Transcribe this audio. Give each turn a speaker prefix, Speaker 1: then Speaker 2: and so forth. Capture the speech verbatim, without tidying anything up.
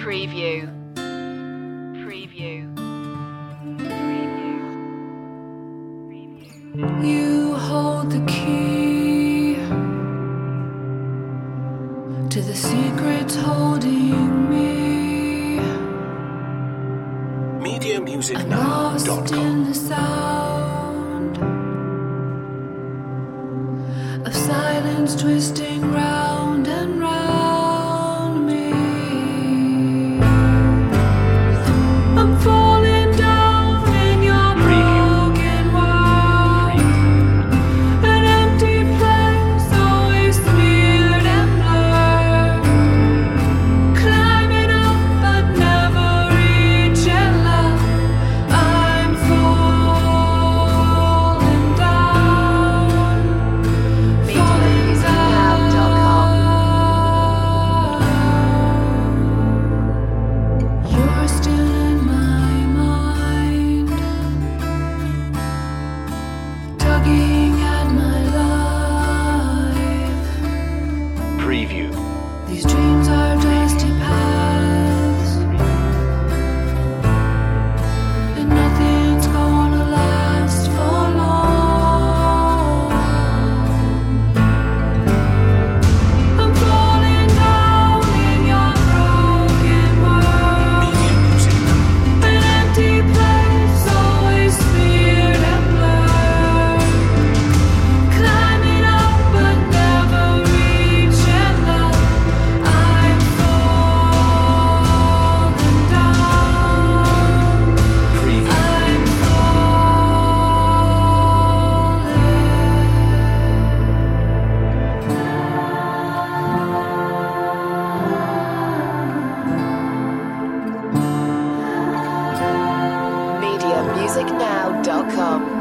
Speaker 1: Preview. Preview. Preview. Preview.
Speaker 2: You hold the key to the secrets holding me.
Speaker 3: media music
Speaker 2: I'm
Speaker 3: now dot
Speaker 2: lost
Speaker 3: com.
Speaker 2: in the sound of silence twisting round and round me. I'm falling down in your broken world, an empty place always smeared and blurred, climbing up but never reaching love. I'm falling down, falling down. You're still in my mind, tugging at my life.
Speaker 3: Preview.
Speaker 2: These dreams are dusty paths, and nothing's gonna last for long. I'm falling down in your broken world,
Speaker 3: Media music now.
Speaker 2: an empty place always smeared and blurred, climbing up but never reaching love. I'm falling down.
Speaker 3: Preview.
Speaker 2: I'm
Speaker 1: media music now dot com.